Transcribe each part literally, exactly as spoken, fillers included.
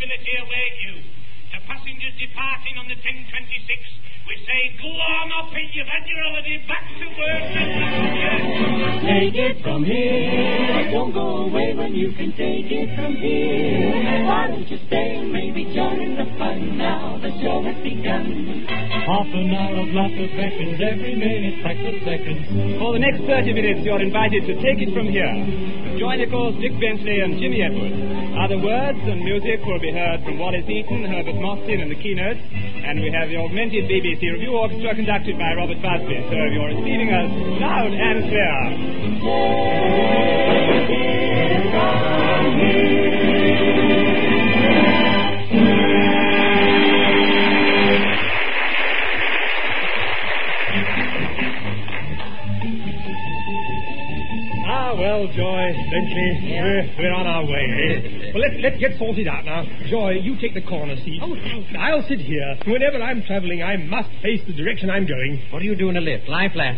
tranquility await you. To passengers departing on the ten twenty-six, we say, go on up in you've had your holiday, back to work. Take it from here. Don't go away when you can take it from here. Why don't you stay and maybe join in the fun now? The show has begun. Half an hour of laughter beckons, every minute practice seconds. For the next thirty minutes, you're invited to take it from here. Join, of course, Dick Bentley and Jimmy Edwards. Other words and music will be heard from Wallace Eaton, Herbert Mostyn, and the keynotes. And we have the augmented B B C Review Orchestra conducted by Robert Busby. So you're receiving us loud and clear. Ah, well, Joy, Bentley, Yeah. we're, we're on our way, eh? Well, let's, let's get sorted out now. Joy, you take the corner seat. Oh, thanks. I'll sit here. Whenever I'm traveling, I must face the direction I'm going. What do you do in a lift? Lie flat.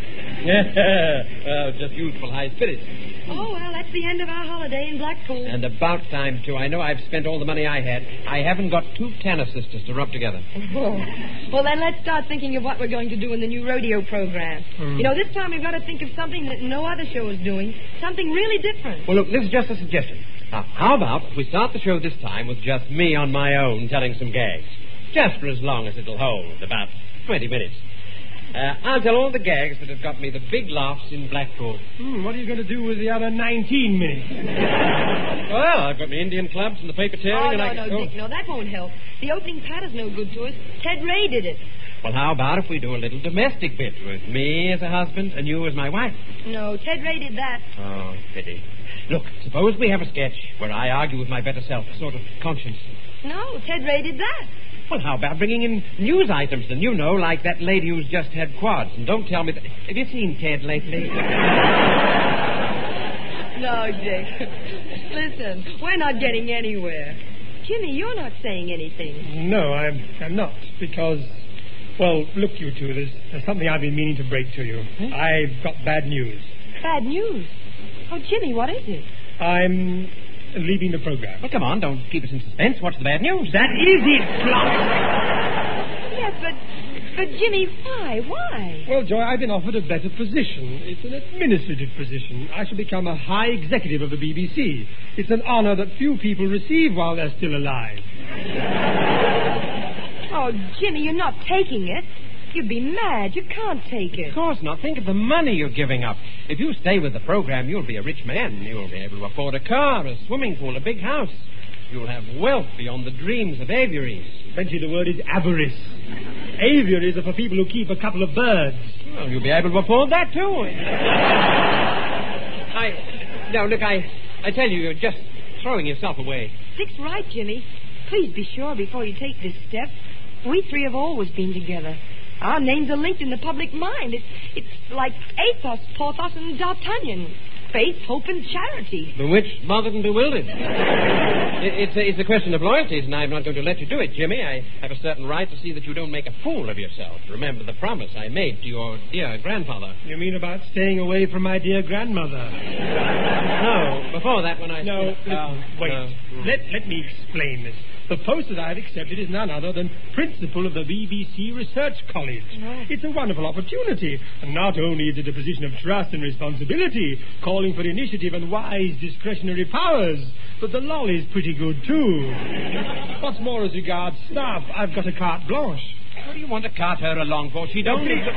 uh, just youthful high spirits. Oh, well, that's the end of our holiday in Blackpool. And about time, too. I know I've spent all the money I had. I haven't got two Tanner sisters to rub together. Oh. Well, then let's start thinking of what we're going to do in the new rodeo program. Hmm. You know, this time we've got to think of something that no other show is doing. Something really different. Well, look, this is just a suggestion. Now, how about if we start the show this time with just me on my own telling some gags? Just for as long as it'll hold, about twenty minutes. Uh, I'll tell all the gags that have got me the big laughs in Blackpool. Hmm, what are you going to do with the other nineteen minutes? Well, I've got my Indian clubs and the paper tearing. Oh, and no, I... no, Dick, no, that won't help. The opening patter's no good to us. Ted Ray did it. Well, how about if we do a little domestic bit with me as a husband and you as my wife? No, Ted Ray did that. Oh, pity. Look, suppose we have a sketch where I argue with my better self, a sort of conscience. No, Ted Ray did that. Well, how about bringing in news items, and you know, like that lady who's just had quads. And don't tell me that... Have you seen Ted lately? No, Dick. Listen, we're not getting anywhere. Jimmy, you're not saying anything. No, I'm, I'm not, because... Well, look, you two, there's, there's something I've been meaning to break to you. Huh? I've got bad news. Bad news. Oh, Jimmy, what is it? I'm leaving the program. Well, come on, don't keep us in suspense. What's the bad news? That is it, Fluff! Yes, but... But, Jimmy, why? Why? Well, Joy, I've been offered a better position. It's an administrative position. I shall become a high executive of the B B C. It's an honor that few people receive while they're still alive. Oh, Jimmy, you're not taking it. You'd be mad. You can't take it. Of course not. Think of the money you're giving up. If you stay with the program, you'll be a rich man. You'll be able to afford a car, a swimming pool, a big house. You'll have wealth beyond the dreams of aviaries. Bentley, the word is avarice. Aviaries are for people who keep a couple of birds. Well, you'll be able to afford that, too. I... No, look, I... I tell you, you're just throwing yourself away. Dick's right, Jimmy. Please be sure before you take this step. We three have always been together. Our names are linked in the public mind. It's, it's like Athos, Porthos, and D'Artagnan. Faith, hope, and charity. Bewitched, bothered, and bewildered. it, it's, a, it's a question of loyalties, and I'm not going to let you do it, Jimmy. I have a certain right to see that you don't make a fool of yourself. Remember the promise I made to your dear grandfather. You mean about staying away from my dear grandmother? No, before that, when I... No, listen, uh, wait. uh, let, let me explain this. The post that I've accepted is none other than principal of the B B C Research College. Oh. It's a wonderful opportunity. And not only is it a position of trust and responsibility, calling for initiative and wise discretionary powers, but the lolly's pretty good, too. What's more, as regards staff, I've got a carte blanche. What do you want to cart her along for? She don't need...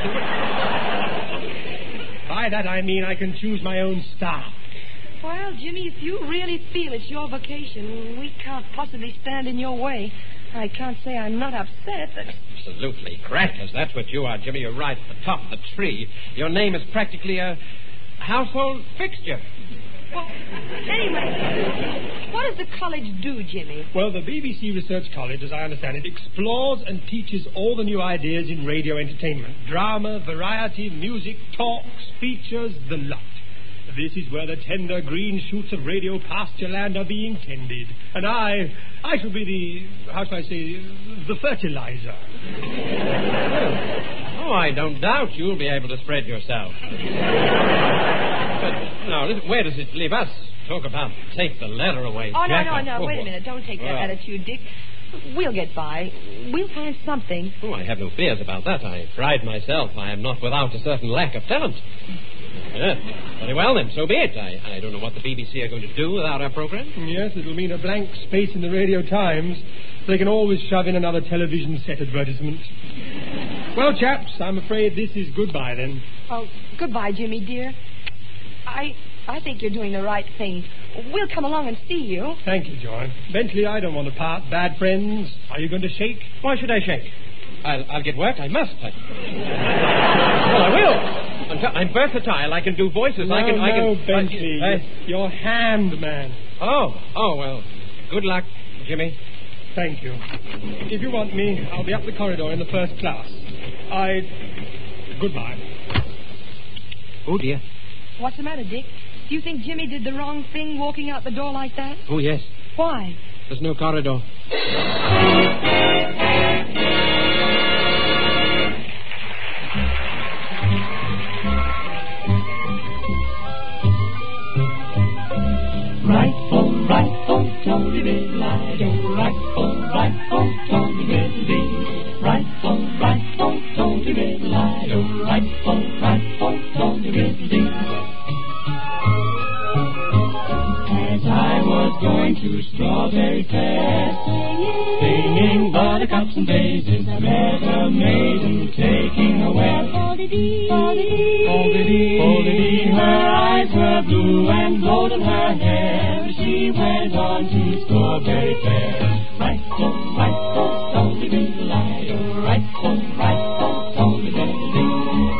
By that I mean I can choose my own staff. Well, Jimmy, if you really feel it's your vocation, we can't possibly stand in your way. I can't say I'm not upset, but... Absolutely crackers. That's what you are, Jimmy. You're right at the top of the tree. Your name is practically a household fixture. Well, anyway, what does the college do, Jimmy? Well, the B B C Research College, as I understand it, explores and teaches all the new ideas in radio entertainment. Drama, variety, music, talks, features, the lot. This is where the tender green shoots of radio pasture land are being tended. And I, I shall be the, how shall I say, the fertilizer. Oh, I don't doubt you'll be able to spread yourself. But now, listen, where does it leave us? Talk about take the letter away, Oh, Jack. no, no, no. Oh, Wait a minute. Don't take that well. attitude, Dick. We'll get by. We'll find something. Oh, I have no fears about that. I pride myself. I am not without a certain lack of talent. Yes. Very well, then. So be it. I, I don't know what the B B C are going to do without our program. Yes, it'll mean a blank space in the Radio Times. They can always shove in another television set advertisement. Well, chaps, I'm afraid this is goodbye, then. Oh, goodbye, Jimmy, dear. I I think you're doing the right thing. We'll come along and see you. Thank you, John. Bentley, I don't want to part. Bad friends. Are you going to shake? Why should I shake? I'll, I'll get work. I must. I... well, I will. I'm, t- I'm versatile. I can do voices. No, I can. no, I can. Bentley. I, I... Your hand, man. Oh, oh well. Good luck, Jimmy. Thank you. If you want me, I'll be up the corridor in the first class. I. Goodbye. Oh dear. What's the matter, Dick? Do you think Jimmy did the wrong thing walking out the door like that? Oh yes. Why? There's no corridor. Rifle, rifle, Tony Riddle-I-Do. Rifle, rifle, Tony Riddle-Dee. Rifle, rifle, Tony Riddle-I-Do. Rifle, rifle, Tony Riddle-Dee. As I was going to Strawberry Fair, singing buttercups and daisies, I met a maiden taking a walk. Foldedy, foldedy, foldedy, foldedy. Her eyes were blue and gold in her hair. She went on to Strawberry Fair. Rifle, rifle, Tony Riddle-I-Do. Rifle, rifle, Tony Riddle-Dee.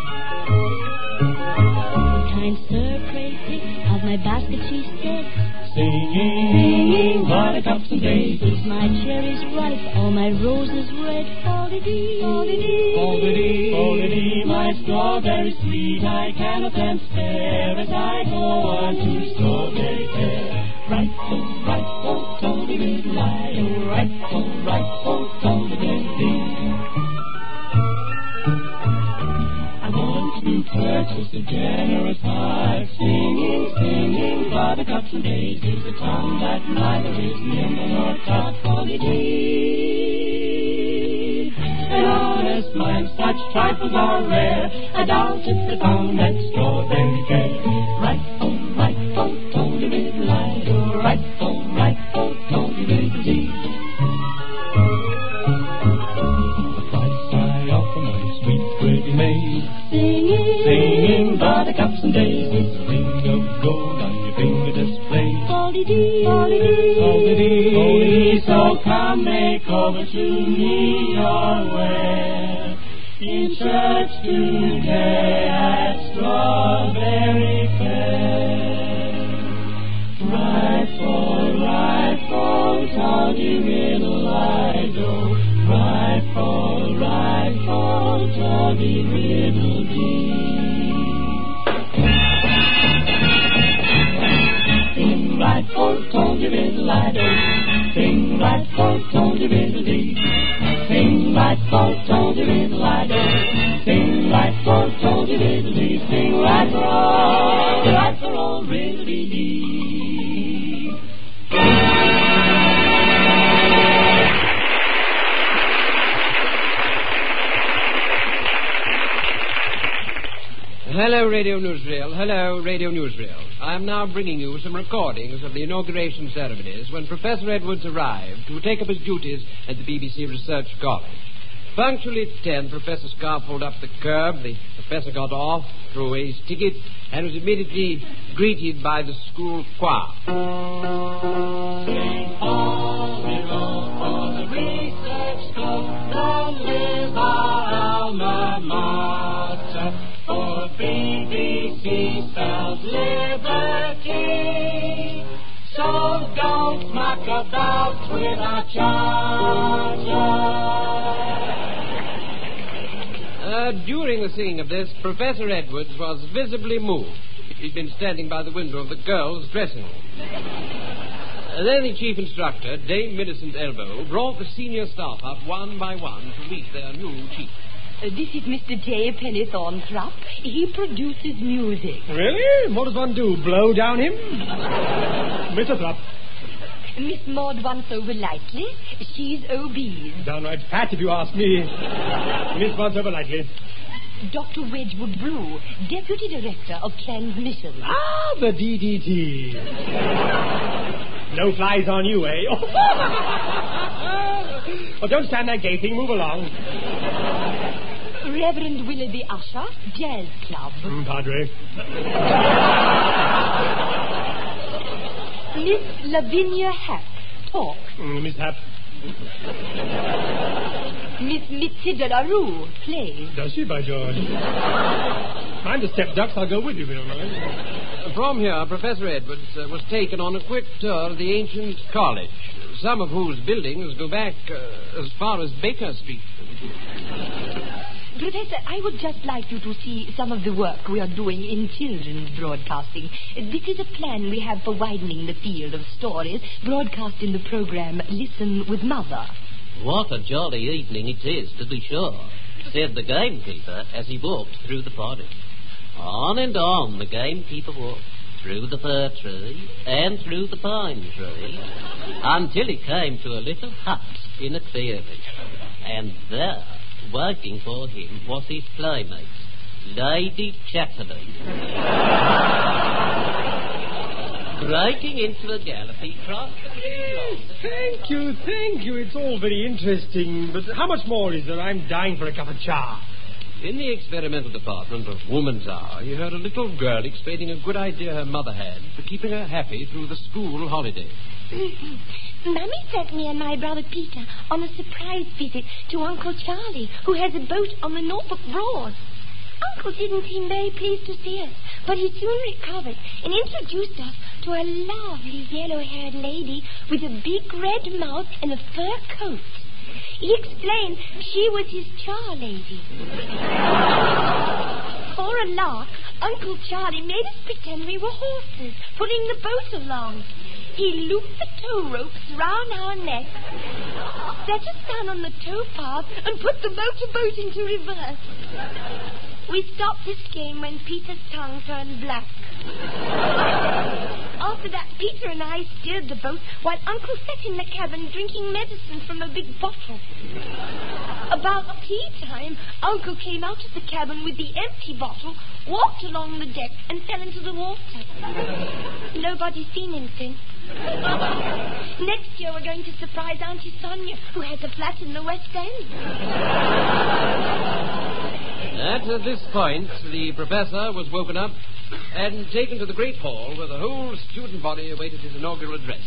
Kind sir, pray take of my basket, she said, Singing, singing buttercups and daisies. my cherries ripe, all my roses red. Foldedy, foldedy, Foldedy, foldedy, my strawberry sweet, I cannot then spare as I go on to Strawberry Fair. Rifle, rifle, Tony Riddle-I-Do. Rifle, rifle, Tony Riddle-Dee. I want to purchase a generous heart, singing, singing buttercups and daisies, a tongue that neither is nimble nor taut. Foldedy. An honest mind, such trifles are rare. I doubt if they're found at Strawberry Fair. Rifle, rifle, Tony Riddle-I-Do. Rifle, rifle, Tony Riddle-Dee. The price I offer my sweet pretty maid, singing, singing buttercups and daisies, a ring of gold on your finger displayed. foldedy, foldedy, Foldedy, foldedy, so come make over to me your way. In church today at Strawberry Fair. Rifle, rifle, Tony Riddle-I-Do. Rifle, rifle, Tony Riddle-Dee. Sing rifle, Tony Riddle-I-Do. Sing rifle, Tony Riddle-Dee. Sing rifle, Tony Riddle-I-Do. Sing rifle, Tony Riddle-Dee. Sing rifle, rifle, Riddle-Dee. Hello, Radio Newsreel. Hello, Radio Newsreel. I am now bringing you some recordings of the inauguration ceremonies when Professor Edwards arrived to take up his duties at the B B C Research College. Punctually at ten, Professor Scarf pulled up the curb. The professor got off, threw away his ticket, and was immediately greeted by the school choir. Sing all we roll for the research club. Long live our alma mater. For B B C spells liberty. So don't muck about with our charter. Uh, during the singing of this, Professor Edwards was visibly moved. He'd been standing by the window of the girls' dressing room. Uh, then the chief instructor, Dame Millicent Elbow, brought the senior staff up one by one to meet their new chief. Uh, this is Mister J. Pennythornthrup. He produces music. Really? What does one do? Blow down him? Mister Thrupp. Miss Maud once over lightly. She's obese. Downright fat, if you ask me. Miss once over lightly. Doctor Wedgwood Brew, Deputy Director of Transmission. Ah, the D D T. No flies on you, eh? Well, don't stand there gaping. Move along. Reverend Willoughby Usher, Jazz Club. Mm, Padre. Miss Lavinia Happ, Talk. Mm, Miss Happ. Miss Mitzi de la Rue, Play. Does she, by George? Mind the step ducks, I'll go with you if you don't mind. From here, Professor Edwards uh, was taken on a quick tour of the ancient college, some of whose buildings go back uh, as far as Baker Street. Professor, I would just like you to see some of the work we are doing in children's broadcasting. This is a plan we have for widening the field of stories broadcast in the program Listen with Mother. What a jolly evening it is, to be sure, said the gamekeeper as he walked through the forest. On and on the gamekeeper walked, through the fir tree and through the pine tree, until he came to a little hut in a clearing. And there, waiting for him, was his playmate, Lady Chatterley. Breaking into a gallop, he crossed the field. Thank you, thank you. It's all very interesting. But how much more is there? I'm dying for a cup of cha. In the experimental department of Woman's Hour, you heard a little girl explaining a good idea her mother had for keeping her happy through the school holiday. Mummy sent me and my brother Peter on a surprise visit to Uncle Charlie, who has a boat on the Norfolk Broad. Uncle didn't seem very pleased to see us, but he soon recovered and introduced us to a lovely yellow-haired lady with a big red mouth and a fur coat. He explained she was his char lady. For a lark, Uncle Charlie made us pretend we were horses, pulling the boat along. He looped the tow ropes round our necks, set us down on the tow path, and put the motorboat into reverse. We stopped this game when Peter's tongue turned black. After that, Peter and I steered the boat while Uncle sat in the cabin drinking medicine from a big bottle. About tea time, Uncle came out of the cabin with the empty bottle, walked along the deck, and fell into the water. Nobody's seen him since. Next year, we're going to surprise Auntie Sonia, who has a flat in the West End. At this point, the professor was woken up and taken to the great hall where the whole student body awaited his inaugural address.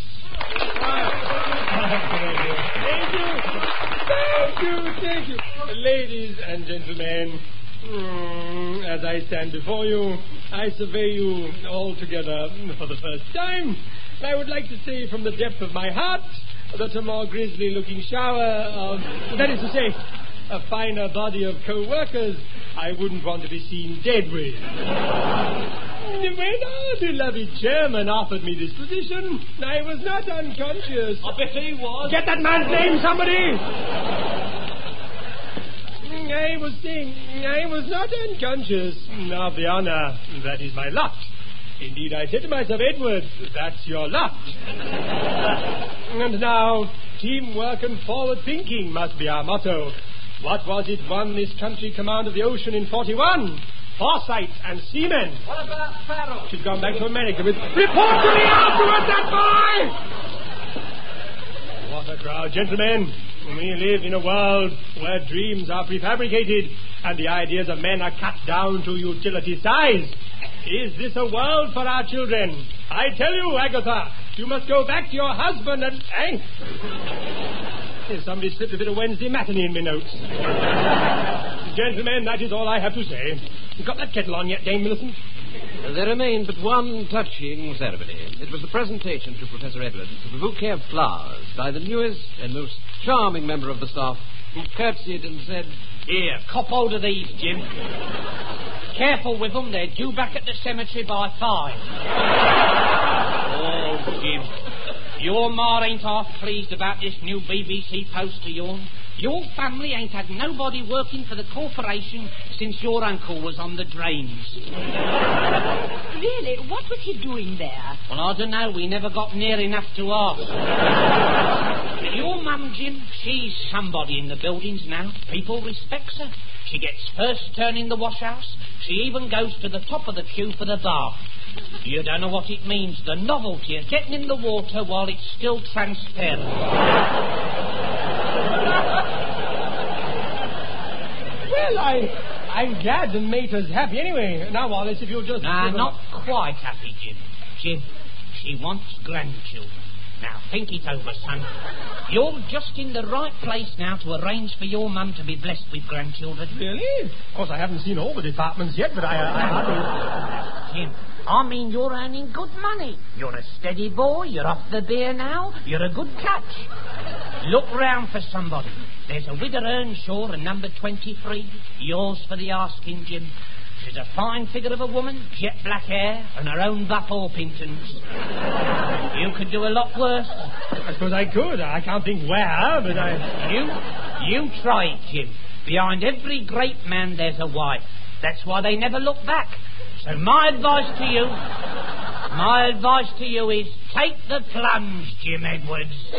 Thank you. Thank you, thank you. Ladies and gentlemen, mm, as I stand before you, I survey you all together for the first time. I would like to say from the depth of my heart that a more grisly-looking shower of, that is to say, a finer body of co-workers I wouldn't want to be seen dead with. When our beloved chairman offered me this position, I was not unconscious. I bet he was. Get that man's name, somebody! I was saying, I was not unconscious of the honor that is my lot. Indeed, I said to myself, Edward, that's your lot. And now, teamwork and forward thinking must be our motto. What was it won this country command of the ocean in forty-one? Foresight and seamen. What about Farrell? She's gone back to America with... Report to me afterwards, that boy! What a crowd. Gentlemen, we live in a world where dreams are prefabricated and the ideas of men are cut down to utility size. Is this a world for our children? I tell you, Agatha, you must go back to your husband and... Hey. Somebody slipped a bit of Wednesday matinee in my notes. Gentlemen, that is all I have to say. You got that kettle on yet, Dame Millicent? There remained but one touching ceremony. It was the presentation to Professor Edwards of a bouquet of flowers by the newest and most charming member of the staff, who curtsied and said, Here, cop hold of these, Jim. Careful with them, they're due back at the cemetery by five. Oh, Jim. Your ma ain't half pleased about this new B B C post of yours. Your family ain't had nobody working for the corporation since your uncle was on the drains. Really? What was he doing there? Well, I don't know. We never got near enough to ask. But your mum, Jim, she's somebody in the buildings now. People respects her. She gets first turn in the wash house. She even goes to the top of the queue for the bath. You don't know what it means, the novelty of getting in the water while it's still transparent. Well, I, I'm glad the mater's happy anyway. Now, Wallace, if you'll just... Nah, not quite happy, Jim. Jim, she wants grandchildren. Now, think it over, son. You're just in the right place now to arrange for your mum to be blessed with grandchildren. Really? Of course, I haven't seen all the departments yet, but I... I, I Jim, I mean you're earning good money. You're a steady boy. You're off the beer now. You're a good catch. Look round for somebody. There's a widow Earnshaw and number twenty-three. Yours for the asking, Jim. She's a fine figure of a woman, jet black hair, and her own Buff Orpingtons. You could do a lot worse. I suppose I could. I can't think where, but I... You, you try it, Jim. Behind every great man there's a wife. That's why they never look back. So my advice to you, my advice to you is take the plunge, Jim Edwards.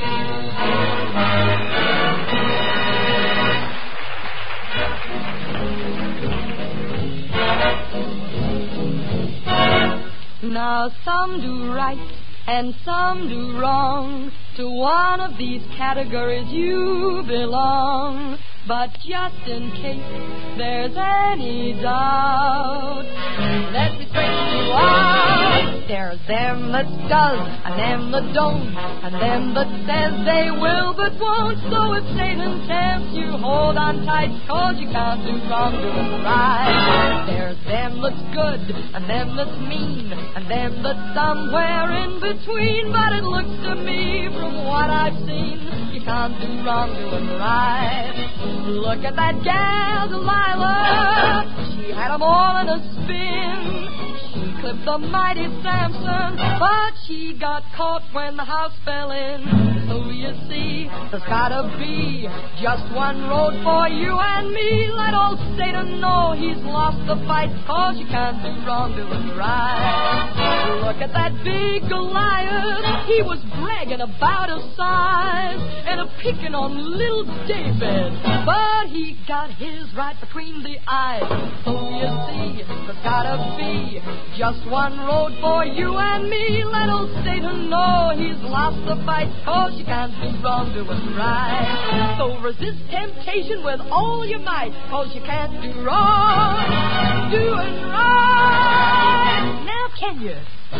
Now some do right and some do wrong. To one of these categories you belong. But just in case there's any doubt, let me straighten you out. There's them that does and them that don't, and them that says they will but won't. So if Satan tempts you, hold on tight, cause you can't do wrong doing right. There's them that's good and them that's mean, and them that's somewhere in between. But it looks to me, from what I've seen, you can't do wrong doing right. Look at that gal, Delilah. She had 'em all in a spin. She clipped the mighty Samson, but she got caught when the house fell in. So you see, there's gotta be just one road for you and me. Let old Satan know he's lost the fight, cause you can't do wrong doing right. Look at that big Goliath. He was bragging about his size and a picking on little David, but he got his right between the eyes. So you see, there's gotta be just one road for you and me. Let old Satan know he's lost the fight, cause you can't do wrong doing right. So resist temptation with all your might, cause you can't do wrong doing right. Now can you?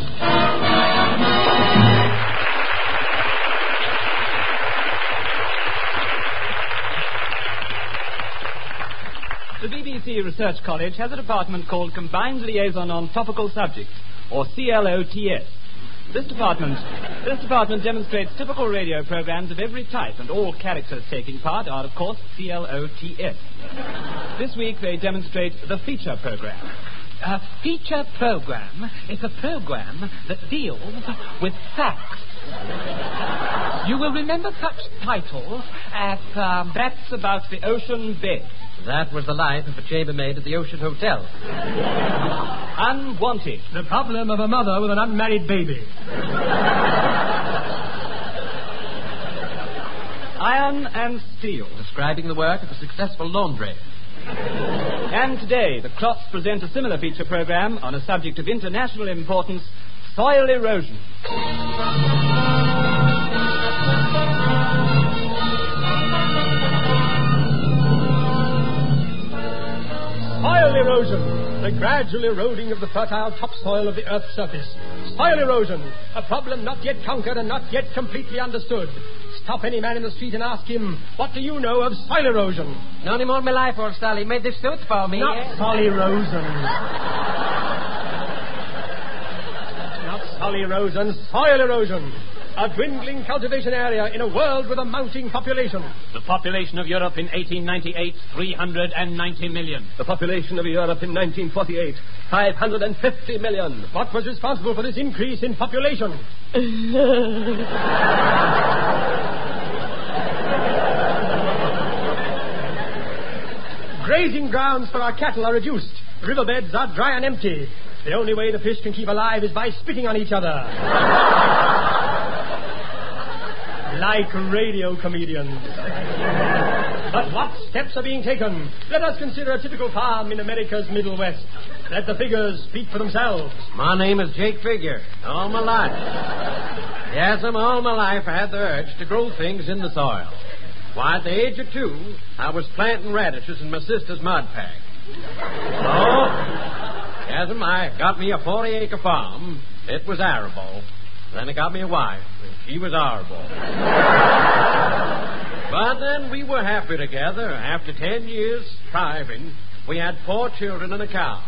The B B C Research College has a department called Combined Liaison on Topical Subjects, or C L O T S. This department, this department demonstrates typical radio programs of every type, and all characters taking part are, of course, C L O T S. This week they demonstrate the feature program. A feature program is a program that deals with facts. You will remember such titles as um, Facts About the Ocean Bed. That was the life of a chambermaid at the Ocean Hotel. Unwanted. The problem of a mother with an unmarried baby. Iron and Steel. Describing the work of a successful laundry. And today, the Clots present a similar feature program on a subject of international importance, soil erosion. Soil erosion, the gradual eroding of the fertile topsoil of the Earth's surface. Soil erosion, a problem not yet conquered and not yet completely understood. Stop any man in the street and ask him, what do you know of soil erosion? Not any more of my life, old Sally. Made this suit for me. Not eh? soil erosion. Not soil erosion, soil erosion. A dwindling cultivation area in a world with a mounting population. The population of Europe in eighteen ninety-eight, three hundred ninety million. The population of Europe in nineteen forty-eight, five hundred fifty million. What was responsible for this increase in population? grazing grounds for our cattle are reduced. Riverbeds are dry and empty. The only way the fish can keep alive is by spitting on each other. Like radio comedians. But what steps are being taken? Let us consider a typical farm in America's Middle West. Let the figures speak for themselves. My name is Jake Figure. All my life. Yes, I'm all my life I had the urge to grow things in the soil. Why, at the age of two, I was planting radishes in my sister's mud pack. So, yes, I got me a forty-acre farm. It was arable. Then I got me a wife. She was arable. But then we were happy together. After ten years striving, we had four children and a cow.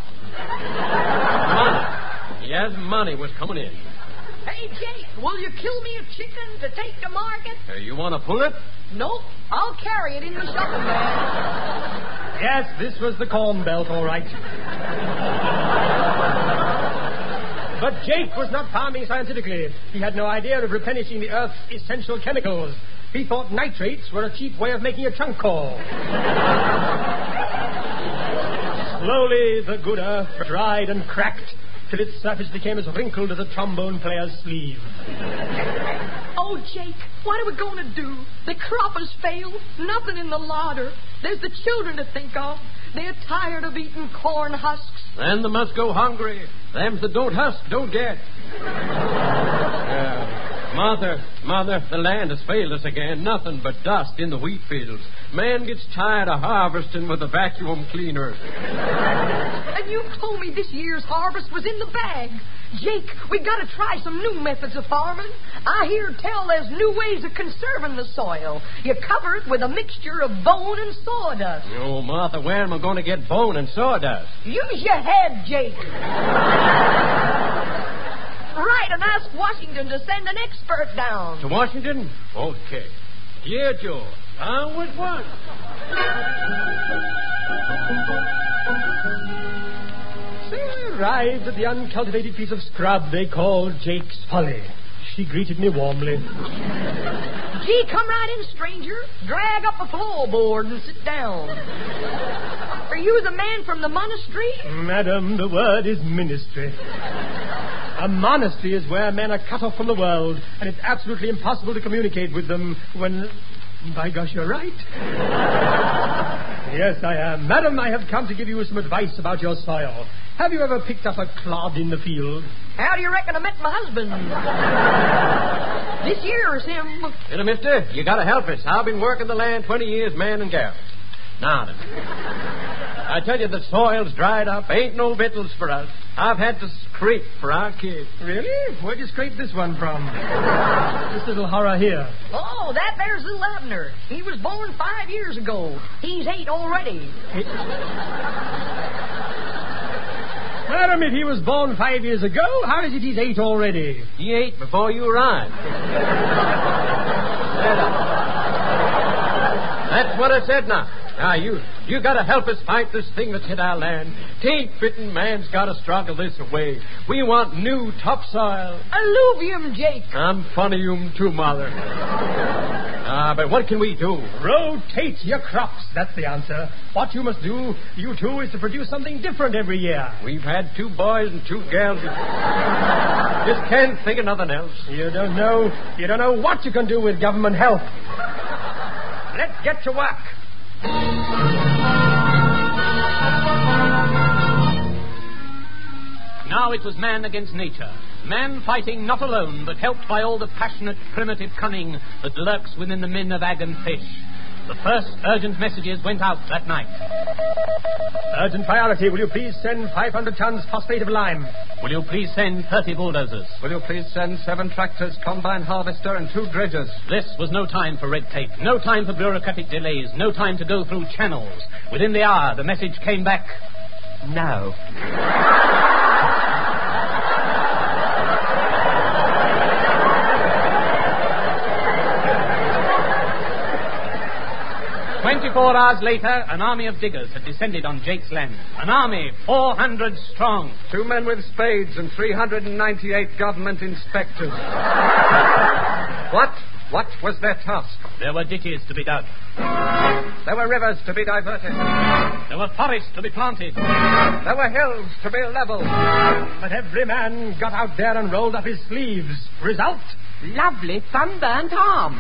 Money. Yes, money was coming in. Hey, Jake, will you kill me a chicken to take to market? Uh, you want to pull it? Nope, I'll carry it in the shopping bag. Yes, this was the corn belt, all right. But Jake was not farming scientifically. He had no idea of replenishing the Earth's essential chemicals. He thought nitrates were a cheap way of making a chunk call. Slowly, the good Earth dried and cracked till its surface became as wrinkled as a trombone player's sleeve. Oh, Jake, what are we going to do? The crop has failed. Nothing in the larder. There's the children to think of. They're tired of eating corn husks. Then they must go hungry. Them that don't husk don't get. uh, mother, mother, the land has failed us again. Nothing but dust in the wheat fields. Man gets tired of harvesting with a vacuum cleaner. And you told me this year's harvest was in the bag. Jake, we got to try some new methods of farming. I hear tell there's new ways of conserving the soil. You cover it with a mixture of bone and sawdust. Oh, Martha, where am I going to get bone and sawdust? Use your head, Jake. Right, and ask Washington to send an expert down. To Washington? Okay. Yeah, Joe. On with one. So I arrived at the uncultivated piece of scrub they called Jake's Folly. She greeted me warmly. Gee, come right in, stranger. Drag up a floorboard and sit down. Are you the man from the monastery? Madam, the word is ministry. A monastery is where men are cut off from the world, and it's absolutely impossible to communicate with them when... By gosh, you're right. Yes, I am. Madam, I have come to give you some advice about your soil. Have you ever picked up a clod in the field? How do you reckon I met my husband? This year is him. You know, mister, you got to help us. I've been working the land twenty years, man and gal. Now, then. I tell you, the soil's dried up. Ain't no victuals for us. I've had to scrape for our kids. Really? Where'd you scrape this one from? This little horror here. Oh, that there's little Abner. He was born five years ago. He's eight already. Eight. Madam, if he was born five years ago, how is it he's eight already? He ate before you arrived. That's what I said now. Now, you you got to help us fight this thing that's hit our land. Tain't fitting man's got to struggle this away. We want new topsoil. Alluvium, Jake. I'm fond of you too, Mother. Ah, uh, but what can we do? Rotate your crops. That's the answer. What you must do, you two, is to produce something different every year. We've had two boys and two girls. Just can't think of nothing else. You don't know. You don't know what you can do with government help. Let's get to work. Now it was man against nature. Man fighting not alone, but helped by all the passionate, primitive cunning that lurks within the men of ag and fish. The first urgent messages went out that night. Urgent priority. Will you please send five hundred tons phosphate of lime? Will you please send thirty bulldozers? Will you please send seven tractors, combine harvester, and two dredgers? This was no time for red tape, no time for bureaucratic delays, no time to go through channels. Within the hour, the message came back, no. Twenty-four hours later, an army of diggers had descended on Jake's land. An army, four hundred strong. Two men with spades and three hundred ninety-eight government inspectors. What? What was their task? There were ditches to be dug. There were rivers to be diverted. There were forests to be planted. There were hills to be leveled. But every man got out there and rolled up his sleeves. Result? Lovely sunburnt arm.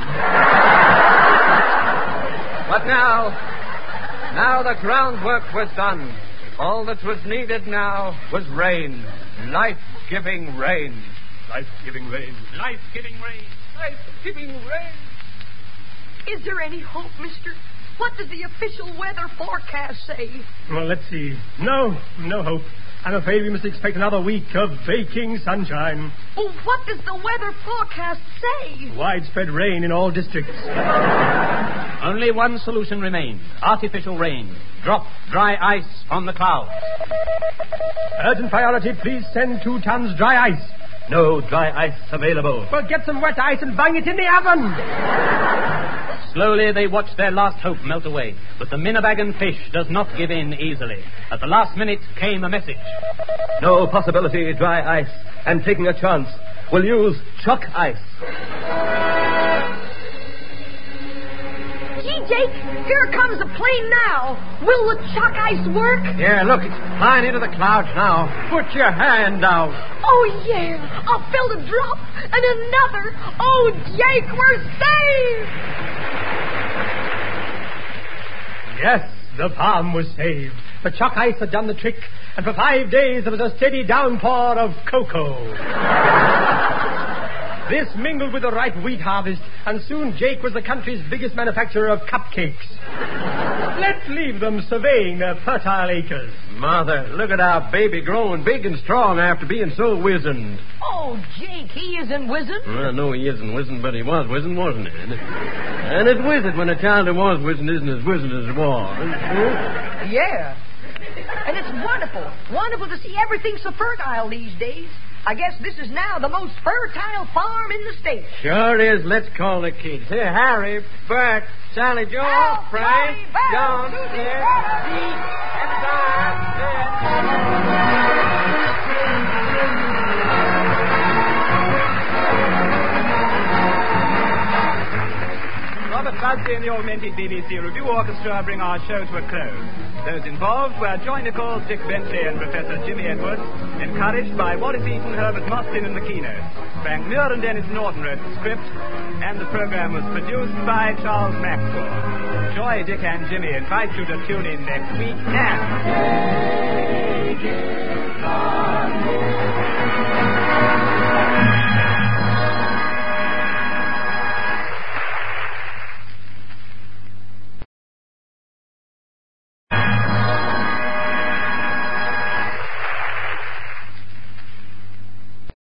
But now, now the groundwork was done. All that was needed now was rain. Life-giving rain. Life-giving rain. Life-giving rain. Life-giving rain. Is there any hope, mister? What does the official weather forecast say? Well, let's see. No, no hope. I'm afraid we must expect another week of baking sunshine. Well, what does the weather forecast say? Widespread rain in all districts. Only one solution remains. Artificial rain. Drop dry ice on the clouds. Urgent priority, please send two tons dry ice. No dry ice available. Well, get some wet ice and bang it in the oven. Slowly they watch their last hope melt away. But the Minnebagon fish does not give in easily. At the last minute came a message. No possibility, dry ice. I'm taking a chance. We'll use chuck ice. Gee, Jake, here comes a plane now. Will the chuck ice work? Yeah, look, it's flying into the clouds now. Put your hand out. Oh, yeah. I felt a drop and another. Oh, Jake, we're saved. Yes, the farm was saved. The chuck ice had done the trick, and for five days there was a steady downpour of cocoa. This mingled with the ripe wheat harvest, and soon Jake was the country's biggest manufacturer of cupcakes. Let's leave them surveying their fertile acres. Mother, look at our baby growing big and strong after being so wizened. Oh, Jake, he isn't wizened. Well, I know he isn't wizened, but he was wizened, wasn't he? And it's wizened when a child who was wizened isn't as wizened as it was. Yeah. And it's wonderful. Wonderful to see everything so fertile these days. I guess this is now the most fertile farm in the state. Sure is. Let's call the kids. Here, Harry, Bert, Sally, Joe, Al, Frank, Johnny, John, Bell, Susie, Ed, Pete, every Robert Bugsy and the Augmented B B C Review Orchestra bring our show to a close. Those involved were Joy Nichols, Dick Bentley, and Professor Jimmy Edwards, encouraged by Wallace Eaton, Herbert Mostyn, and the keynote. Frank Muir and Dennis Norton wrote the script, and the program was produced by Charles Maxwell. Joy, Dick, and Jimmy invite you to tune in next week and...